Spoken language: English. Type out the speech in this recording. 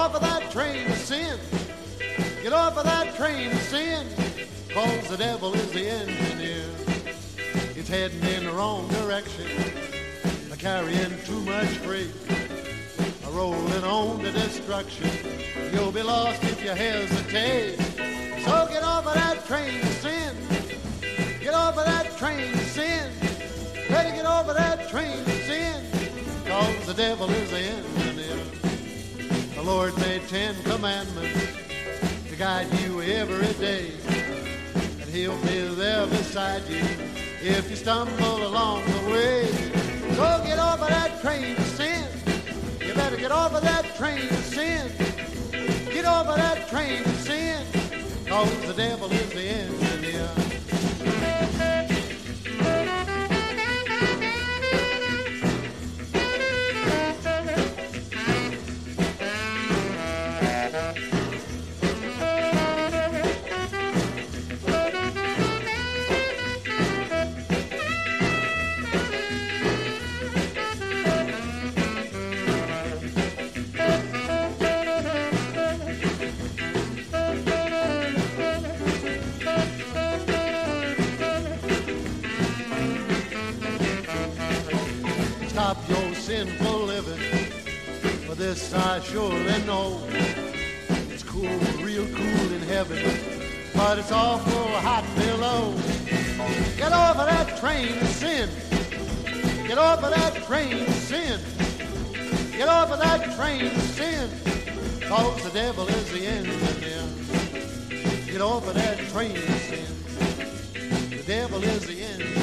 off of that train of sin. Get off of that train of sin, 'cause the devil is the engineer. He's heading in the wrong direction, carrying too much freight, rolling on to destruction. You'll be lost if you hesitate. So get off of that train of sin. Get off of that train of sin. Better get off of that train of sin, 'cause the devil is the engineer. The Lord made 10 commandments to guide you every day, and he'll be there beside you if you stumble along the way. So get off of that train of sin. You better get off of that train of sin. Get off of that train of sin, 'cause the devil is the engineer. Stop your sinful living, for this I surely know. It's cool, real cool in heaven, but it's awful hot below. Get off of that train of sin. Get off of that train of sin. Get off of that train of sin, 'cause the devil is the engineer. Get off of that train of sin. The devil is the engineer.